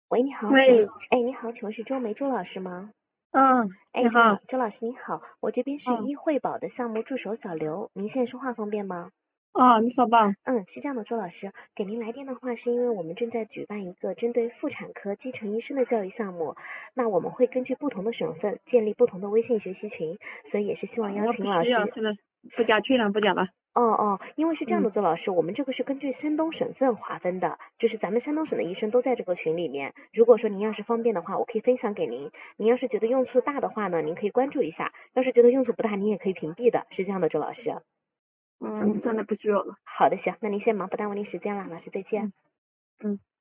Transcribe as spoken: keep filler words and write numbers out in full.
喂，你好，请问， 喂， 哎，你好，请问是周梅周老师吗？ 嗯， 哎， 你好， 周老周老师你好，我这边是嗯， 一惠宝的项目助手小刘，您现在说话方便吗？ 哦，你说吧， 嗯，是这样的，周老师，给您来电的话，是因为我们正在举办一个针对妇产科基层医生的教育项目，那我们会根据不同的省份建立不同的微信学习群，所以也是希望邀我不需要， 请老师。 现在不加群了，不加了， 哦哦，因为是这样的， 嗯， 周老师，我们这个是根据山东省份划分的，就是咱们山东省的医生都在这个群里面。如果说您要是方便的话，我可以分享给您。您要是觉得用处大的话呢，您可以关注一下；要是觉得用处不大，您也可以屏蔽的，是这样的，周老师。 嗯，现在不需要了， 好的，行，那您先忙，不耽误您时间了，老师再见。 嗯嗯。